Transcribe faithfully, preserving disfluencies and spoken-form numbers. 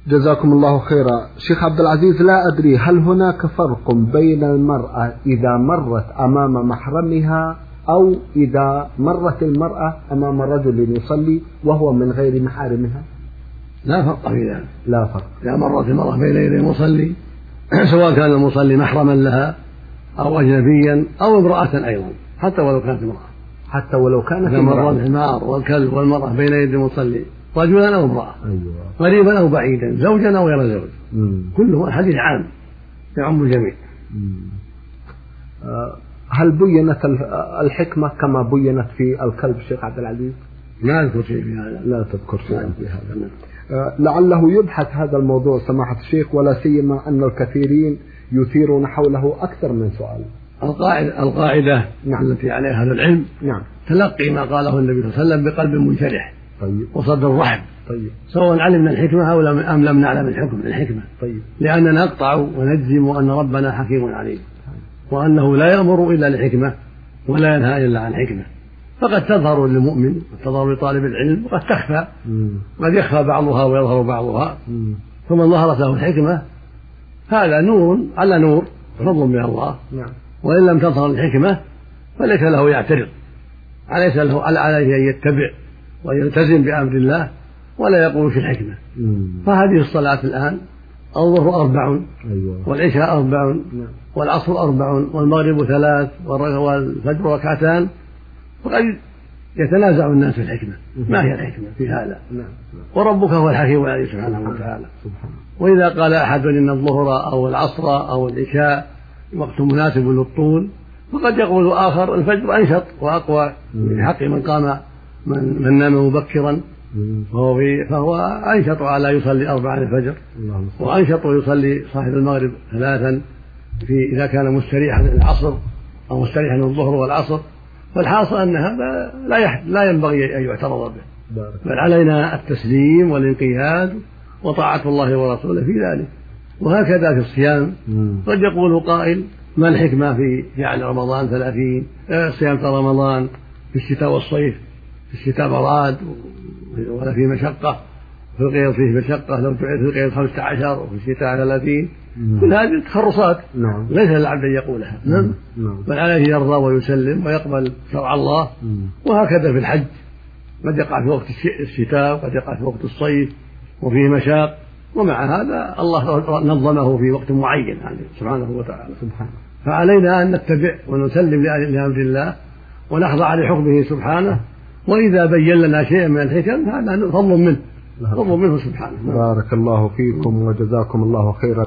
جزاكم الله خيرا. شيخ عبد العزيز، لا أدري هل هناك فرق بين المرأة إذا مرت أمام محرمها أو إذا مرت المرأة أمام رجل يصلي وهو من غير محارمها؟ لا فرق في ذلك. لا فرق. إذا مرت المرأة بين يدي المصلي سواء كان المصلي محرما لها أو أجنبيا أو امرأة أيضا، حتى ولو كانت امرأة، حتى ولو كانت إذا مر الحمار والكلب والمرأة بين يدي المصلي رجلا أو امرأة، أيوة. قريبا أو بعيدا، زوجا أو غير زوج، مم. كله حديث عام يعم الجميع. هل بينت الحكمة كما بينت في الكلب شيخ عبد العزيز؟ لا أذكر شيء في هذا. لا تذكر شيء في هذا. لعله يبحث هذا الموضوع سماحة الشيخ، ولا سيما أن الكثيرين يثيرون حوله أكثر من سؤال. القاعدة, القاعدة نعم. التي عليها أهل العلم نعم. تلقي ما قاله النبي صلى الله عليه وسلم بقلب منشرح طيب. وصدر رحب، طيب. سواء علمنا الحكمة أو أم لم نعلم الحكم الحكمة، طيب. لأننا نقطع ونجزم أن ربنا حكيم عليم، وأنه لا يأمر إلا لحكمة ولا ينهى إلا عن حكمة. فقد تظهر للمؤمن وتظهر لطالب العلم وقد تخفى، قد يخفى بعضها ويظهر بعضها. مم. فمن ظهرت له الحكمة هذا نور على نور، فضل من الله. نعم. وإن لم تظهر الحكمة فليس له يعترض، عليس له عليه أن يتبع ويلتزم بأمر الله ولا يقول في الحكمة. مم. فهذه الصلاة الآن الظهر أربع، أيوة. والعشاء أربع، نعم. والعصر أربع، والمغرب ثلاث، والفجر ركعتان، وقد يتنازع الناس في الحكمة. ما هي الحكمة في هذا؟ نعم. وربك هو الحكيم العليم سبحانه وتعالى. وإذا قال أحد إن الظهر أو العصر أو العشاء وقت مناسب للطول، فقد يقول آخر الفجر أنشط وأقوى من حق من قام من, من نام مبكرا، فهو, فهو أنشط على يصلي أربعة الفجر، وأنشط يصلي صاحب المغرب ثلاثا في إذا كان مستريحا العصر أو مستريحا الظهر والعصر. فالحاصل أن هذا لا لا ينبغي أن يعترض به، بل علينا التسليم والانقياد وطاعة الله ورسوله في ذلك. وهكذا في الصيام، قد يقول قائل ما الحكمة في جعل رمضان ثلاثين صيام رمضان في الشتاء والصيف؟ في الشتاء براد ولا في مشقة، في القيض فيه مشقة، لو تعيد في القيض خمسة عشر وفي الشتاء ثلاثين. كل هذه تخرصات نعم. ليس للعبد أن يقولها، نعم. نعم. بل عليه يرضى ويسلم ويقبل شرع الله. مم. وهكذا في الحج، قد يقع في وقت الشتاء وقد يقع في وقت الصيف وفيه مشاق، ومع هذا الله نظمه في وقت معين يعني سبحانه وتعالى. سبحانه. فعلينا أن نتبع ونسلم لأمر الله ونخضع لحكمه سبحانه، وإذا بين لنا شيئا من الحكم هذا فضل منه، فضل منه سبحانه. بارك الله فيكم وجزاكم الله خيرا.